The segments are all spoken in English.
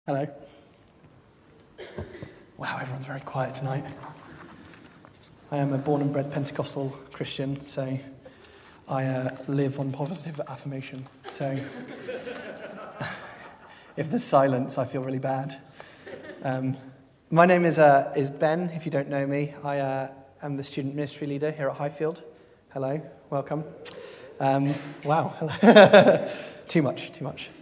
Hello. Wow, everyone's very quiet tonight. I am a born and bred Pentecostal Christian, so I live on positive affirmation. So if there's silence, I feel really bad. My name is Ben, if you don't know me. I am the student ministry leader here at Highfield. Hello, welcome. Wow, hello. Too much.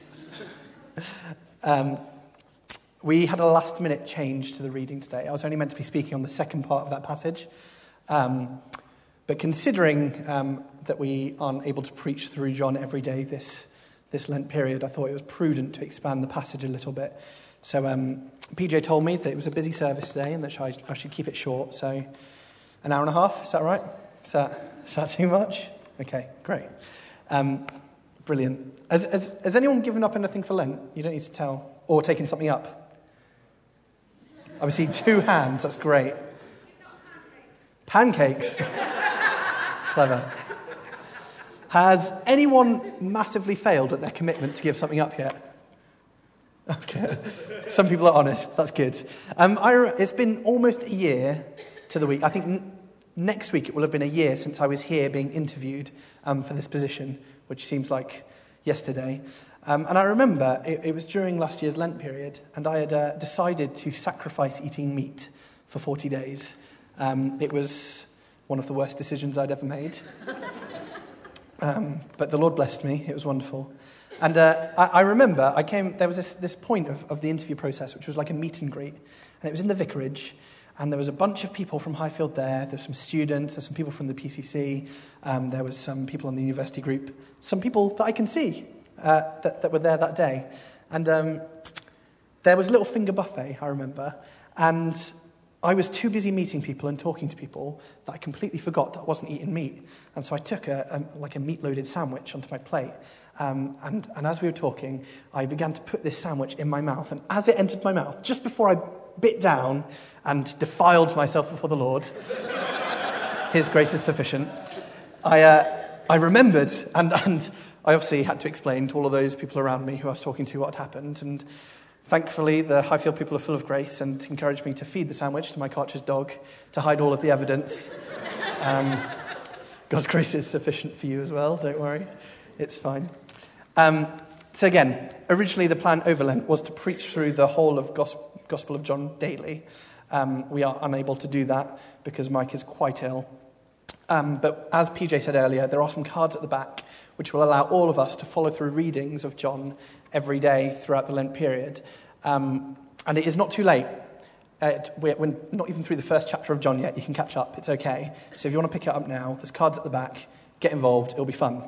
We had a last-minute change to the reading today. I was only meant to be speaking on the second part of that passage. But considering that we aren't able to preach through John every day this Lent period, I thought it was prudent to expand the passage a little bit. So PJ told me that it was a busy service today and that I should keep it short. So an hour and a half, is that right? Is that too much? Okay, great. Brilliant. Has anyone given up anything for Lent? You don't need to tell. Or taken something up? I see 2 hands, that's great. Pancakes. Clever. Has anyone massively failed at their commitment to give something up yet? Okay. Some people are honest, that's good. It's been almost a year to the week. I think next week it will have been a year since I was here being interviewed for this position, which seems like yesterday. And I remember it was during last year's Lent period, and I had decided to sacrifice eating meat for 40 days. It was one of the worst decisions I'd ever made. But the Lord blessed me. It was wonderful. And I remember there was this point of the interview process, which was like a meet and greet. And it was in the vicarage. And there was a bunch of people from Highfield there. There were some students. There's some people from the PCC. There was some people on the university group. Some people that I can see that were there that day. And there was a little finger buffet, I remember. And I was too busy meeting people and talking to people that I completely forgot that I wasn't eating meat. And so I took a meat-loaded sandwich onto my plate. And as we were talking, I began to put this sandwich in my mouth. And as it entered my mouth, just before I bit down and defiled myself before the Lord, His grace is sufficient, I remembered, and I obviously had to explain to all of those people around me who I was talking to what had happened. And thankfully, the Highfield people are full of grace and encouraged me to feed the sandwich to my Karcher's dog to hide all of the evidence. God's grace is sufficient for you as well, don't worry. It's fine. So again, originally the plan over Lent was to preach through the whole of Gospel of John daily. We are unable to do that because Mike is quite ill. But as PJ said earlier, there are some cards at the back which will allow all of us to follow through readings of John every day throughout the Lent period. And it is not too late. We're not even through the first chapter of John yet. You can catch up. It's okay. So if you want to pick it up now, there's cards at the back. Get involved. It'll be fun.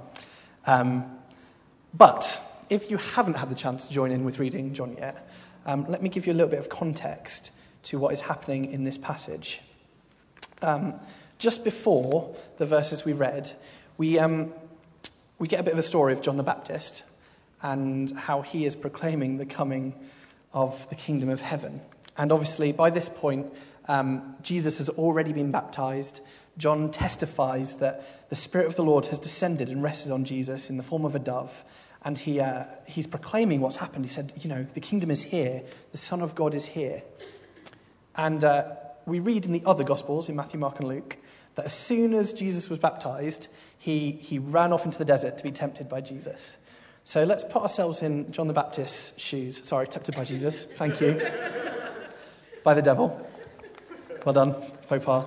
But if you haven't had the chance to join in with reading John yet, let me give you a little bit of context to what is happening in this passage. Just before the verses we read, we get a bit of a story of John the Baptist and how he is proclaiming the coming of the kingdom of heaven. And obviously, by this point, Jesus has already been baptized. John testifies that the Spirit of the Lord has descended and rested on Jesus in the form of a dove. And he's proclaiming what's happened. He said, the kingdom is here. The Son of God is here. And we read in the other Gospels, in Matthew, Mark, and Luke, that as soon as Jesus was baptized, he ran off into the desert to be tempted by Jesus. So let's put ourselves in John the Baptist's shoes. Sorry, tempted by Jesus. Thank you. By the devil. Well done. Faux pas.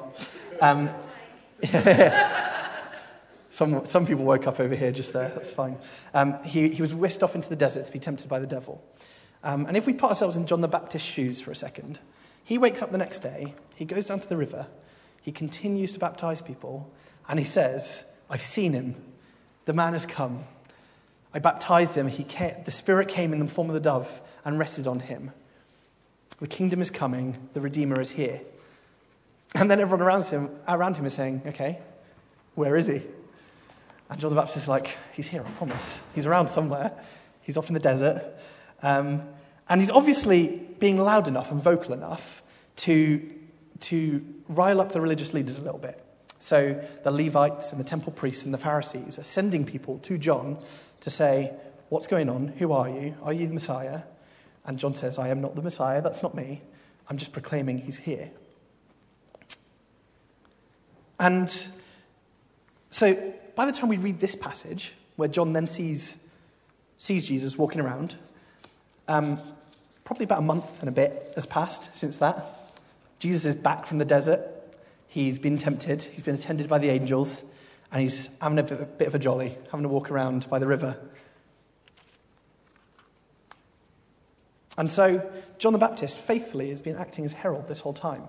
Some people woke up over here just there. That's fine. He was whisked off into the desert to be tempted by the devil. And if we put ourselves in John the Baptist's shoes for a second, he wakes up the next day, he goes down to the river, he continues to baptize people, and he says, I've seen him. The man has come. I baptized him. The Spirit came in the form of the dove and rested on him. The kingdom is coming. The Redeemer is here. And then everyone around him is saying, okay, where is he? And John the Baptist is like, he's here, I promise. He's around somewhere. He's off in the desert. And he's obviously being loud enough and vocal enough to rile up the religious leaders a little bit. So the Levites and the temple priests and the Pharisees are sending people to John to say, what's going on? Who are you? Are you the Messiah? And John says, I am not the Messiah, that's not me. I'm just proclaiming he's here. And so by the time we read this passage, where John then sees Jesus walking around, probably about a month and a bit has passed since that. Jesus is back from the desert. He's been tempted. He's been attended by the angels. And he's having a bit of a jolly, having a walk around by the river. And so John the Baptist faithfully has been acting as herald this whole time.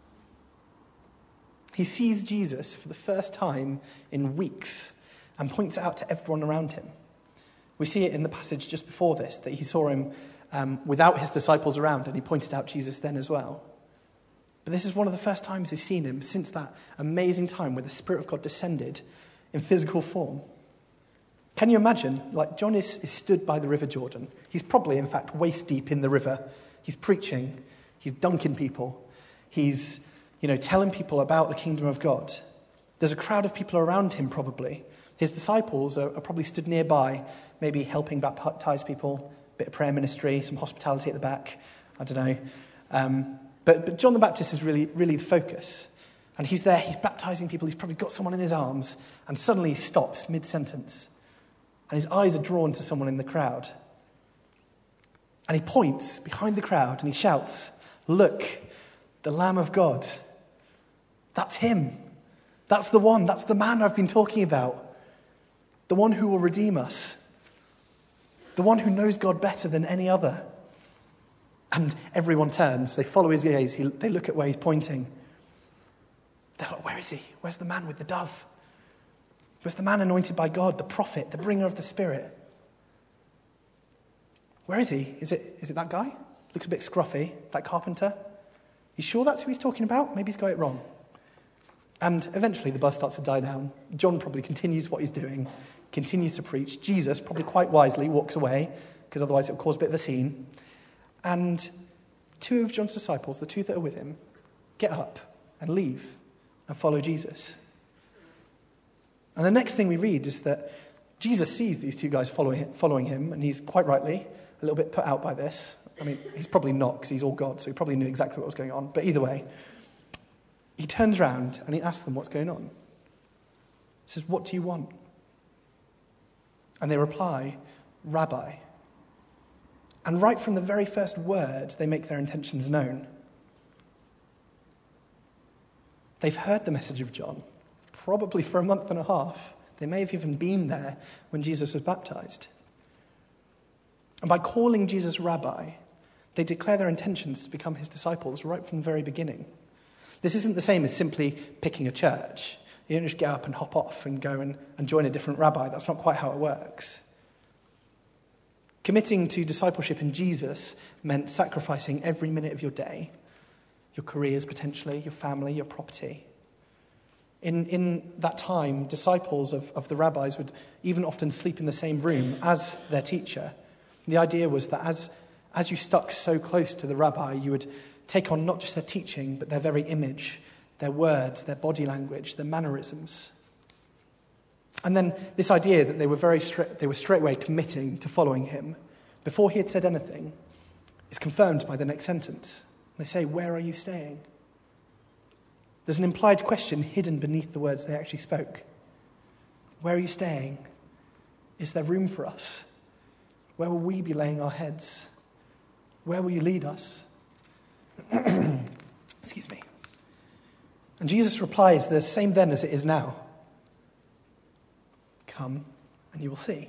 He sees Jesus for the first time in weeks and points it out to everyone around him. We see it in the passage just before this, that he saw him without his disciples around, and he pointed out Jesus then as well. But this is one of the first times he's seen him since that amazing time where the Spirit of God descended in physical form. Can you imagine? Like, John is stood by the River Jordan. He's probably, in fact, waist deep in the river. He's preaching. He's dunking people. He's, telling people about the kingdom of God. There's a crowd of people around him, probably. His disciples are probably stood nearby, maybe helping baptize people, a bit of prayer ministry, some hospitality at the back. I don't know. But John the Baptist is really, really the focus. And he's there, he's baptizing people, he's probably got someone in his arms, and suddenly he stops mid-sentence. And his eyes are drawn to someone in the crowd. And he points behind the crowd and he shouts, "Look, the Lamb of God." That's him. That's the one. That's the man I've been talking about. The one who will redeem us. The one who knows God better than any other. And everyone turns. They follow his gaze. They look at where he's pointing. They're like, where is he? Where's the man with the dove? Where's the man anointed by God, the prophet, the bringer of the Spirit? Where is he? Is it that guy? Looks a bit scruffy, that carpenter. You sure that's who he's talking about? Maybe he's got it wrong. And eventually the buzz starts to die down. John probably continues what he's doing, continues to preach. Jesus, probably quite wisely, walks away, because otherwise it will cause a bit of a scene. And two of John's disciples, the two that are with him, get up and leave and follow Jesus. And the next thing we read is that Jesus sees these two guys following him, and he's quite rightly a little bit put out by this. I mean, he's probably not, because he's all God, so he probably knew exactly what was going on. But either way, he turns around and he asks them what's going on. He says, "What do you want?" And they reply, "Rabbi." And right from the very first word, they make their intentions known. They've heard the message of John, probably for a month and a half. They may have even been there when Jesus was baptized. And by calling Jesus Rabbi, they declare their intentions to become his disciples right from the very beginning. This isn't the same as simply picking a church. You don't just get up and hop off and go and join a different rabbi. That's not quite how it works. Committing to discipleship in Jesus meant sacrificing every minute of your day, your careers potentially, your family, your property. In that time, disciples of the rabbis would even often sleep in the same room as their teacher. The idea was that as you stuck so close to the rabbi, you would take on not just their teaching, but their very image, their words, their body language, their mannerisms. And then this idea that they were straightway committing to following him before he had said anything is confirmed by the next sentence. They say, "Where are you staying?" There's an implied question hidden beneath the words they actually spoke. Where are you staying? Is there room for us? Where will we be laying our heads? Where will you lead us? Excuse me. And Jesus replies, the same then as it is now. Come and you will see.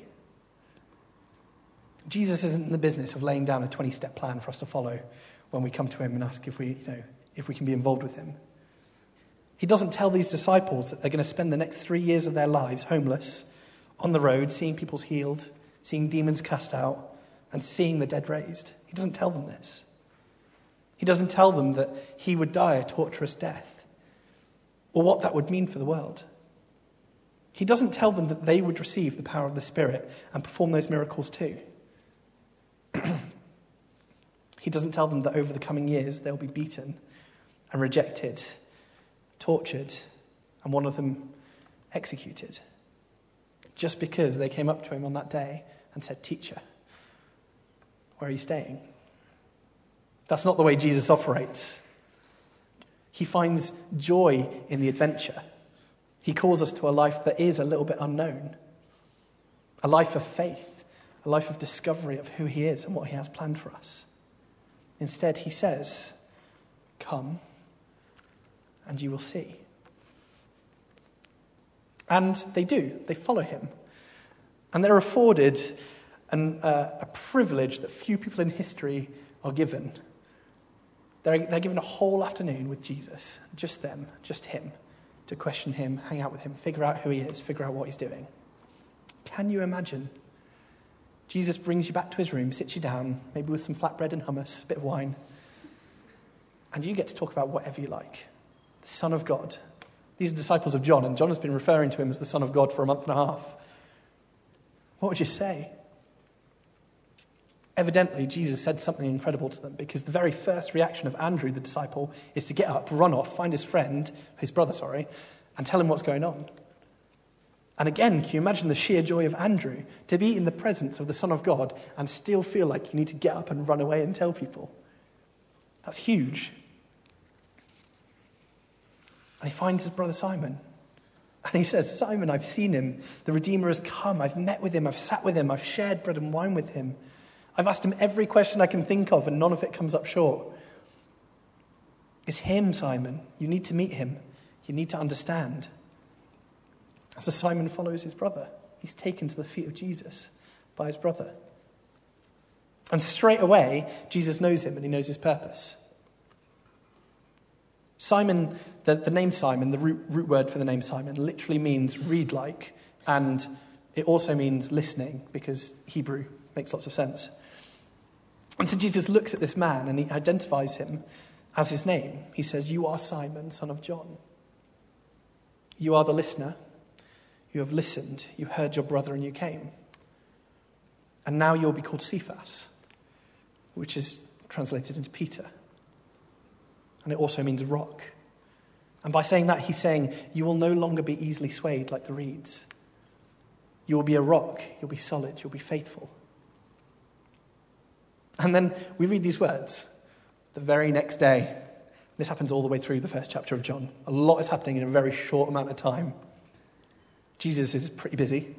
Jesus isn't in the business of laying down a 20-step plan for us to follow when we come to him and ask if we can be involved with him. He doesn't tell these disciples that they're going to spend the next 3 years of their lives homeless, on the road, seeing people healed, seeing demons cast out, and seeing the dead raised. He doesn't tell them this. He doesn't tell them that he would die a torturous death, or what that would mean for the world. He doesn't tell them that they would receive the power of the Spirit and perform those miracles too. He doesn't tell them that over the coming years they'll be beaten and rejected, tortured, and one of them executed, just because they came up to him on that day and said, "Teacher, where are you staying?" That's not the way Jesus operates. He finds joy in the adventure. He calls us to a life that is a little bit unknown, a life of faith, a life of discovery of who he is and what he has planned for us. Instead, he says, "Come, and you will see." And they do. They follow him. And they're afforded a privilege that few people in history are given. They're given a whole afternoon with Jesus, just them, just him, to question him, hang out with him, figure out who he is, figure out what he's doing. Can you imagine? Jesus brings you back to his room, sits you down, maybe with some flatbread and hummus, a bit of wine, and you get to talk about whatever you like. The Son of God. These are disciples of John, and John has been referring to him as the Son of God for a month and a half. What would you say? Evidently, Jesus said something incredible to them, because the very first reaction of Andrew, the disciple, is to get up, run off, find his brother, and tell him what's going on. And again, can you imagine the sheer joy of Andrew to be in the presence of the Son of God and still feel like you need to get up and run away and tell people? That's huge. And he finds his brother Simon. And he says, "Simon, I've seen him. The Redeemer has come. I've met with him. I've sat with him. I've shared bread and wine with him. I've asked him every question I can think of, and none of it comes up short. It's him, Simon. You need to meet him. You need to understand." So Simon follows his brother. He's taken to the feet of Jesus by his brother. And straight away, Jesus knows him and he knows his purpose. Simon, the name Simon, the root word for the name Simon, literally means reed like, and it also means listening, because Hebrew makes lots of sense. And so Jesus looks at this man and he identifies him as his name. He says, "You are Simon, son of John. You are the listener. You have listened. You heard your brother and you came. And now you'll be called Cephas," which is translated into Peter. And it also means rock. And by saying that, he's saying, you will no longer be easily swayed like the reeds. You will be a rock. You'll be solid. You'll be faithful. And then we read these words the very next day. This happens all the way through the first chapter of John. A lot is happening in a very short amount of time. Jesus is pretty busy.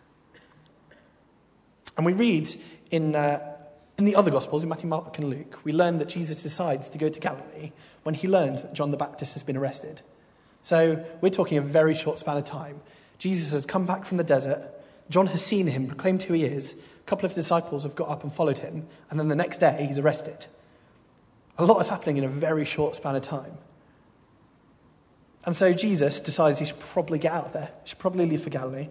And we read in the other Gospels, in Matthew, Mark, and Luke, we learn that Jesus decides to go to Galilee when he learned that John the Baptist has been arrested. So we're talking a very short span of time. Jesus has come back from the desert. John has seen him, proclaimed who he is. A couple of disciples have got up and followed him. And then the next day, he's arrested. A lot is happening in a very short span of time. And so Jesus decides he should probably get out of there. He should probably leave for Galilee.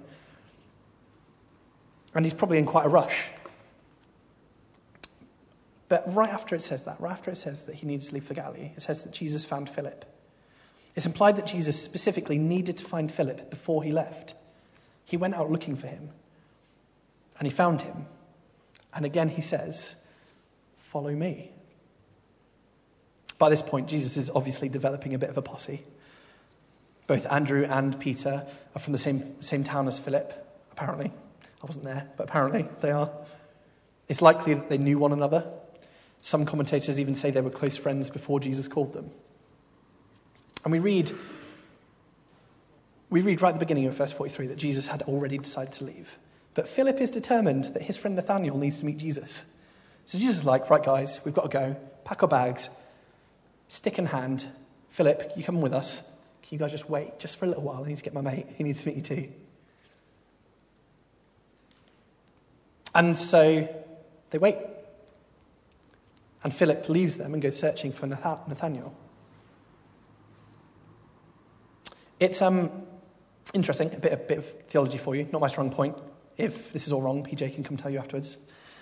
And he's probably in quite a rush. But right after it says that he needs to leave for Galilee, it says that Jesus found Philip. It's implied that Jesus specifically needed to find Philip before he left. He went out looking for him. And he found him. And again he says, "Follow me." By this point, Jesus is obviously developing a bit of a posse. Both Andrew and Peter are from the same town as Philip, apparently. I wasn't there, but apparently they are. It's likely that they knew one another. Some commentators even say they were close friends before Jesus called them. And we read right at the beginning of verse 43 that Jesus had already decided to leave. But Philip is determined that his friend Nathanael needs to meet Jesus. So Jesus is like, "Right, guys, we've got to go. Pack our bags. Stick in hand. Philip, you come with us. Can you guys just wait just for a little while? I need to get my mate. He needs to meet you too." And so they wait. And Philip leaves them and goes searching for Nathanael. It's interesting, a bit of theology for you, not my strong point. If this is all wrong, PJ can come tell you afterwards.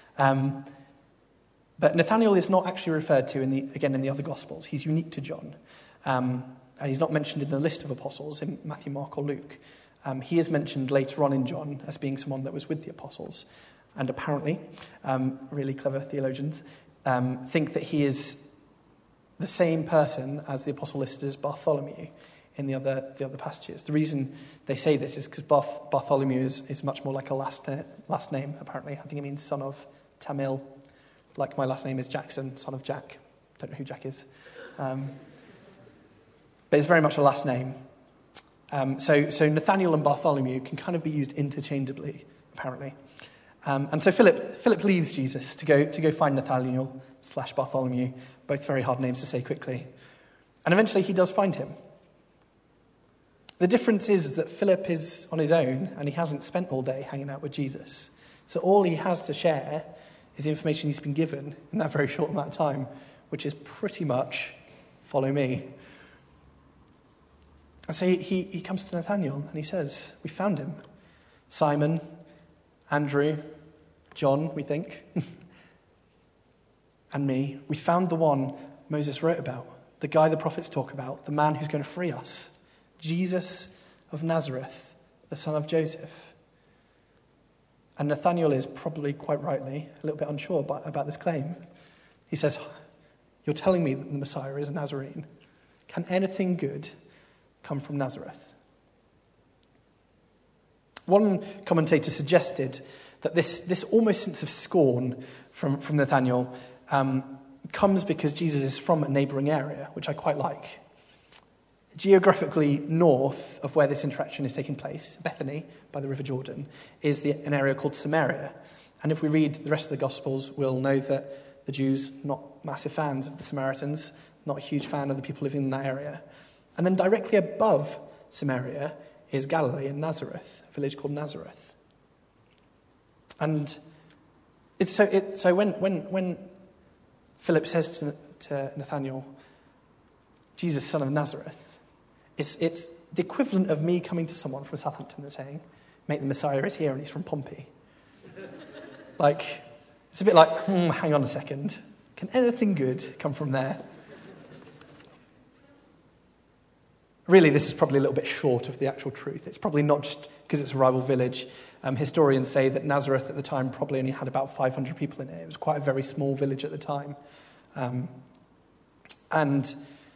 But Nathanael is not actually referred to in the other Gospels. He's unique to John. And he's not mentioned in the list of apostles in Matthew, Mark, or Luke. He is mentioned later on in John as being someone that was with the apostles. And apparently, really clever theologians think that he is the same person as the apostle listed as Bartholomew in the other passages. The reason they say this is because Bartholomew is much more like a last name, apparently. I think it means son of Tamil, like my last name is Jackson, son of Jack. Don't know who Jack is. But it's very much a last name. So Nathaniel and Bartholomew can kind of be used interchangeably, apparently. And so Philip leaves Jesus to go find Nathaniel / Bartholomew, both very hard names to say quickly. And eventually he does find him. The difference is that Philip is on his own and he hasn't spent all day hanging out with Jesus. So all he has to share is the information he's been given in that very short amount of time, which is pretty much, follow me. And so he comes to Nathaniel and he says, we found him. Simon, Andrew, John, we think, and me. We found the one Moses wrote about, the guy the prophets talk about, the man who's going to free us, Jesus of Nazareth, the son of Joseph. And Nathaniel is probably quite rightly a little bit unsure about this claim. He says, you're telling me that the Messiah is a Nazarene. Can anything good come from Nazareth? One commentator suggested that this almost sense of scorn from Nathaniel comes because Jesus is from a neighbouring area, which I quite like. Geographically north of where this interaction is taking place, Bethany, by the River Jordan, is an area called Samaria. And if we read the rest of the Gospels, we'll know that the Jews, not massive fans of the Samaritans, not a huge fan of the people living in that area. And then directly above Samaria is Galilee and Nazareth, a village called Nazareth. And it's so when Philip says to Nathaniel, Jesus, son of Nazareth, it's the equivalent of me coming to someone from Southampton and saying, mate, the Messiah is here and he's from Pompey. It's a bit like, hang on a second. Can anything good come from there? Really, this is probably a little bit short of the actual truth. It's probably not just because it's a rival village. Historians say that Nazareth at the time probably only had about 500 people in it. It was quite a very small village at the time. And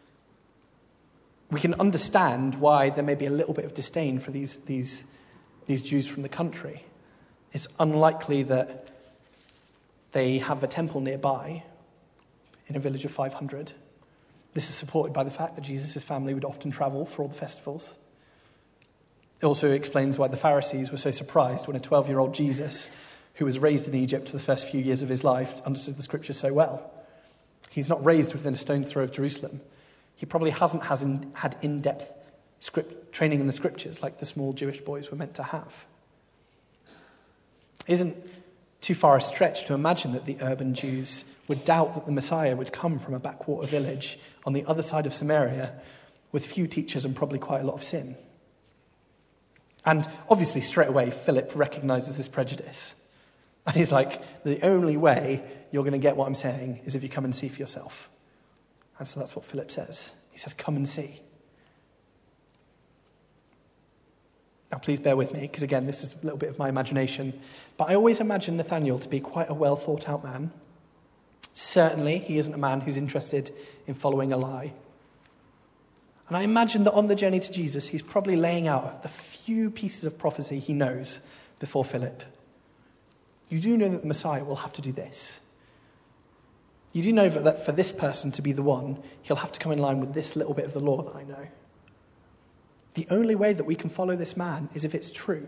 we can understand why there may be a little bit of disdain for these Jews from the country. It's unlikely that they have a temple nearby in a village of 500. This is supported by the fact that Jesus' family would often travel for all the festivals. It also explains why the Pharisees were so surprised when a 12-year-old Jesus, who was raised in Egypt for the first few years of his life, understood the scriptures so well. He's not raised within a stone's throw of Jerusalem. He probably hasn't had in-depth training in the scriptures like the small Jewish boys were meant to have. It isn't too far a stretch to imagine that the urban Jews would doubt that the Messiah would come from a backwater village on the other side of Samaria with few teachers and probably quite a lot of sin. And obviously, straight away, Philip recognizes this prejudice. And he's like, the only way you're going to get what I'm saying is if you come and see for yourself. And so that's what Philip says. He says, come and see. Now, please bear with me, because again, this is a little bit of my imagination. But I always imagine Nathaniel to be quite a well-thought-out man. Certainly, he isn't a man who's interested in following a lie. And I imagine that on the journey to Jesus, he's probably laying out the few pieces of prophecy he knows before Philip. You do know that the Messiah will have to do this. You do know that for this person to be the one, he'll have to come in line with this little bit of the law that I know. The only way that we can follow this man is if it's true.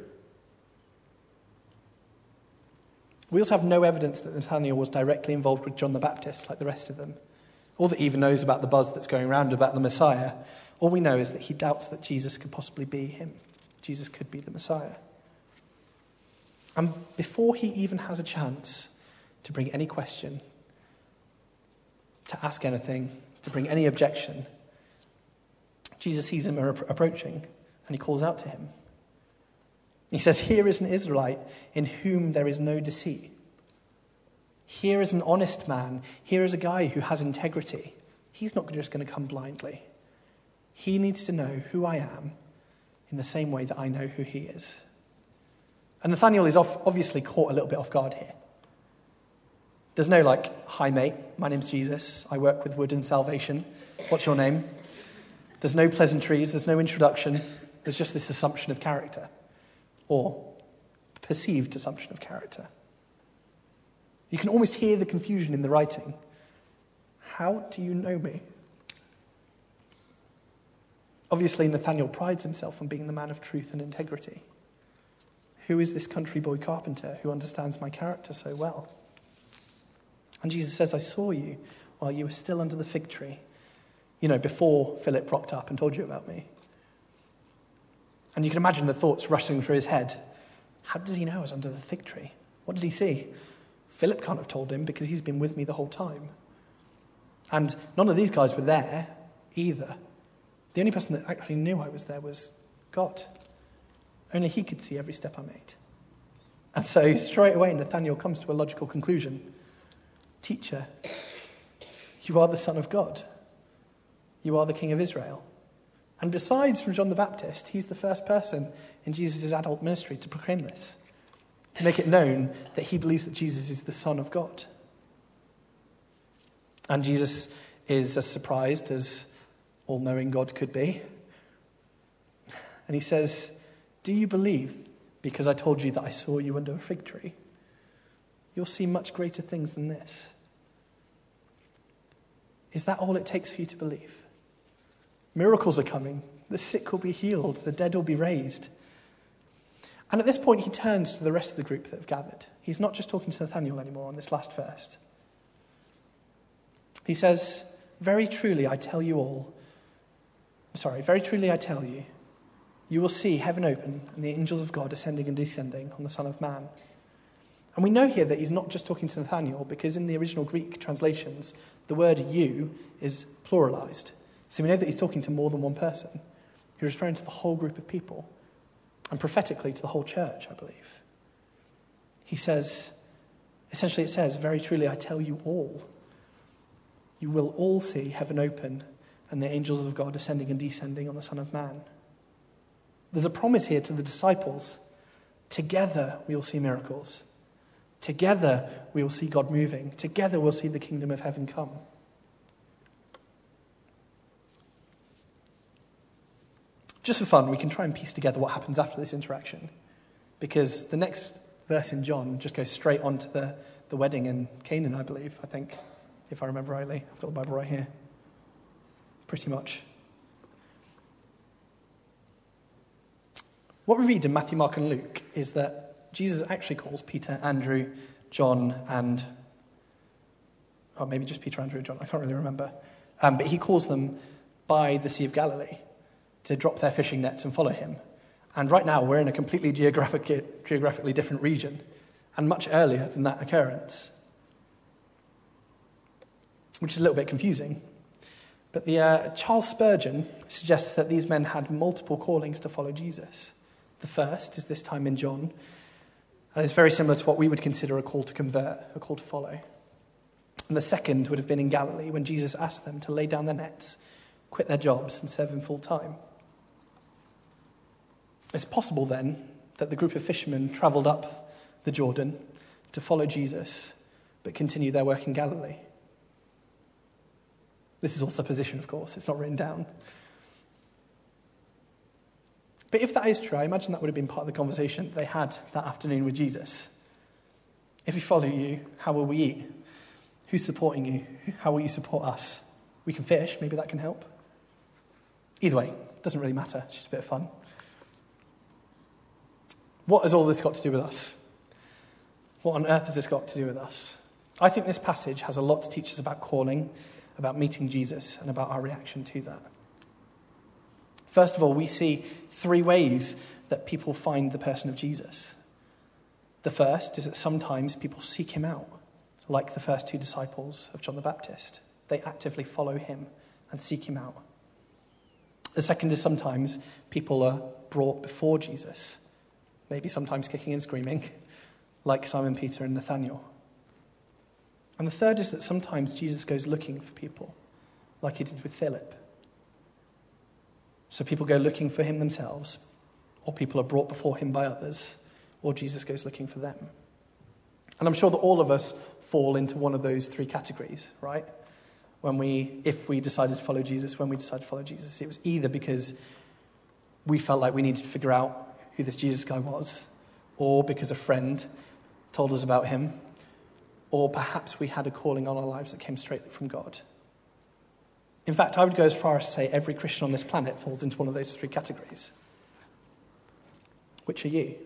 We also have no evidence that Nathaniel was directly involved with John the Baptist like the rest of them, or that he even knows about the buzz that's going around about the Messiah. All we know is that he doubts that Jesus could possibly be him. Jesus could be the Messiah. And before he even has a chance to bring any question, to ask anything, to bring any objection, Jesus sees him approaching and he calls out to him. He says, here is an Israelite in whom there is no deceit. Here is an honest man. Here is a guy who has integrity. He's not just going to come blindly. He needs to know who I am in the same way that I know who he is. And Nathaniel is obviously caught a little bit off guard here. There's no hi mate, my name's Jesus. I work with Wood and Salvation. What's your name? There's no pleasantries. There's no introduction. There's just this assumption of character. Or perceived assumption of character. You can almost hear the confusion in the writing. how do you know me? Obviously, Nathanael prides himself on being the man of truth and integrity. Who is this country boy carpenter who understands my character so well? And Jesus says, I saw you while you were still under the fig tree. Before Philip rocked up and told you about me. And you can imagine the thoughts rushing through his head. How does he know I was under the fig tree? What did he see? Philip can't have told him because he's been with me the whole time. And none of these guys were there either. The only person that actually knew I was there was God. Only he could see every step I made. And so straight away Nathanael comes to a logical conclusion. Teacher, you are the Son of God. You are the King of Israel. And besides from John the Baptist, he's the first person in Jesus' adult ministry to proclaim this, to make it known that he believes that Jesus is the Son of God. And Jesus is as surprised as all-knowing God could be. And he says, do you believe because I told you that I saw you under a fig tree? You'll see much greater things than this. Is that all it takes for you to believe? Miracles are coming. The sick will be healed. The dead will be raised. And at this point, he turns to the rest of the group that have gathered. He's not just talking to Nathanael anymore on this last verse. He says, very truly I tell you, you will see heaven open and the angels of God ascending and descending on the Son of Man. And we know here that he's not just talking to Nathanael because in the original Greek translations, the word you is pluralized. So we know that he's talking to more than one person. He's referring to the whole group of people and prophetically to the whole church, I believe. He says, essentially it says, very truly I tell you all, you will all see heaven open and the angels of God ascending and descending on the Son of Man. There's a promise here to the disciples. Together we will see miracles. Together we will see God moving. Together we'll see the kingdom of heaven come. Just for fun, we can try and piece together what happens after this interaction. Because the next verse in John just goes straight on to the wedding in Canaan, I believe, if I remember rightly. I've got the Bible right here. Pretty much. What we read in Matthew, Mark, and Luke is that Jesus actually calls Peter, Andrew, John, and maybe just Peter, Andrew, and John. I can't really remember. But he calls them by the Sea of Galilee to drop their fishing nets and follow him. And right now we're in a completely geographically different region, and much earlier than that occurrence, which is a little bit confusing. But Charles Spurgeon suggests that these men had multiple callings to follow Jesus. The first is this time in John, and it's very similar to what we would consider a call to convert, a call to follow. And the second would have been in Galilee when Jesus asked them to lay down their nets, quit their jobs, and serve him full time. It's possible then that the group of fishermen travelled up the Jordan to follow Jesus, but continue their work in Galilee. This is all supposition, of course. It's not written down. But if that is true, I imagine that would have been part of the conversation they had that afternoon with Jesus. If we follow you, how will we eat? Who's supporting you? How will you support us? We can fish. Maybe that can help. Either way, it doesn't really matter. It's just a bit of fun. What has all this got to do with us? What on earth has this got to do with us? I think this passage has a lot to teach us about calling, about meeting Jesus, and about our reaction to that. First of all, we see three ways that people find the person of Jesus. The first is that sometimes people seek him out, like the first two disciples of John the Baptist. They actively follow him and seek him out. The second is sometimes people are brought before Jesus, maybe sometimes kicking and screaming, like Simon Peter and Nathanael. And the third is that sometimes Jesus goes looking for people, like he did with Philip. So people go looking for him themselves, or people are brought before him by others, or Jesus goes looking for them. And I'm sure that all of us fall into one of those three categories, right? If we decided to follow Jesus, when we decided to follow Jesus, it was either because we felt like we needed to figure out who this Jesus guy was, or because a friend told us about him, or perhaps we had a calling on our lives that came straight from God. In fact, I would go as far as to say every Christian on this planet falls into one of those three categories. Which are you?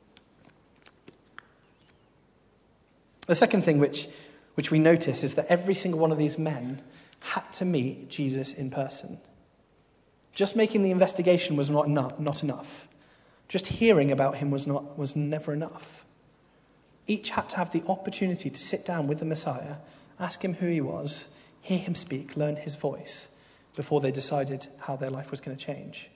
The second thing which we notice is that every single one of these men had to meet Jesus in person. Just making the investigation was not enough. Just hearing about him was never enough. Each had to have the opportunity to sit down with the Messiah, ask him who he was, hear him speak, learn his voice, before they decided how their life was going to change.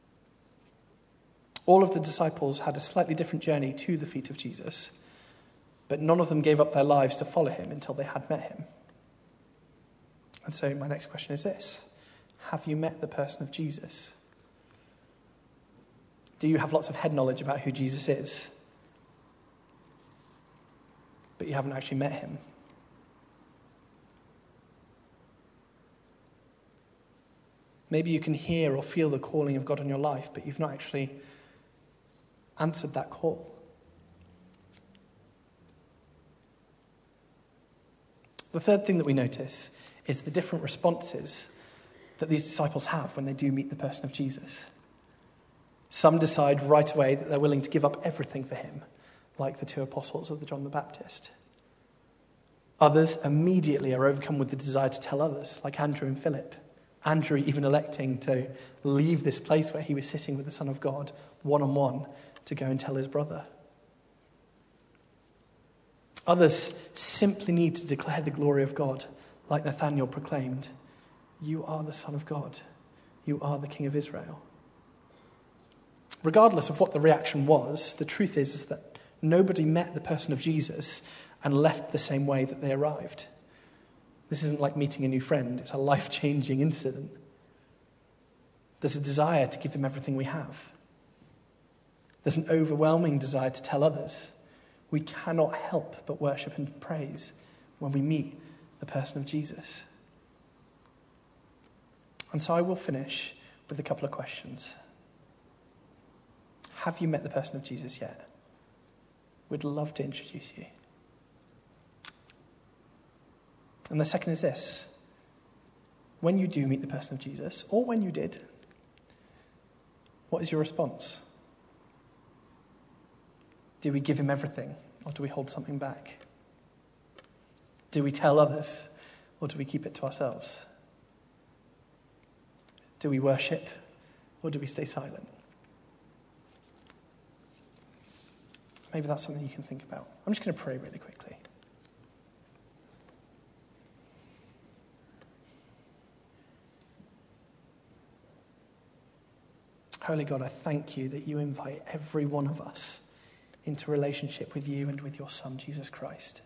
All of the disciples had a slightly different journey to the feet of Jesus, but none of them gave up their lives to follow him until they had met him. And so my next question is this: have you met the person of Jesus? Do you have lots of head knowledge about who Jesus is, but you haven't actually met him? Maybe you can hear or feel the calling of God on your life, but you've not actually answered that call. The third thing that we notice is the different responses that these disciples have when they do meet the person of Jesus. Some decide right away that they're willing to give up everything for him, like the two apostles of John the Baptist. Others immediately are overcome with the desire to tell others, like Andrew and Philip. Andrew even electing to leave this place where he was sitting with the Son of God, one-on-one, to go and tell his brother. Others simply need to declare the glory of God, like Nathanael proclaimed, "You are the Son of God. You are the King of Israel." Regardless of what the reaction was, the truth is that nobody met the person of Jesus and left the same way that they arrived. This isn't like meeting a new friend. It's a life-changing incident. There's a desire to give them everything we have. There's an overwhelming desire to tell others. We cannot help but worship and praise when we meet the person of Jesus. And so I will finish with a couple of questions. Have you met the person of Jesus yet? We'd love to introduce you. And the second is this: when you do meet the person of Jesus, or when you did, what is your response? Do we give him everything, or do we hold something back? Do we tell others, or do we keep it to ourselves? Do we worship, or do we stay silent? Maybe that's something you can think about. I'm just going to pray really quickly. Holy God, I thank you that you invite every one of us into relationship with you and with your Son, Jesus Christ.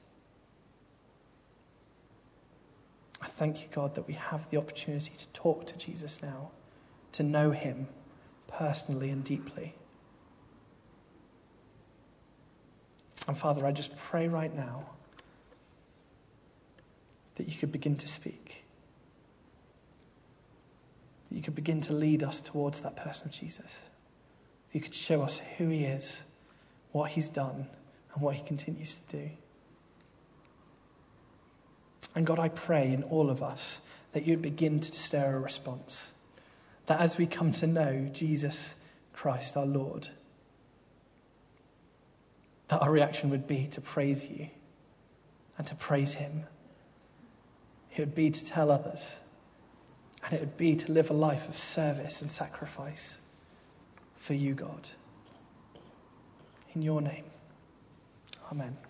I thank you, God, that we have the opportunity to talk to Jesus now, to know him personally and deeply. And Father, I just pray right now that you could begin to speak. That you could begin to lead us towards that person of Jesus. You could show us who he is, what he's done, and what he continues to do. And God, I pray in all of us that you'd begin to stir a response. That as we come to know Jesus Christ, our Lord, that our reaction would be to praise you and to praise him. It would be to tell others, and it would be to live a life of service and sacrifice for you, God. In your name, amen.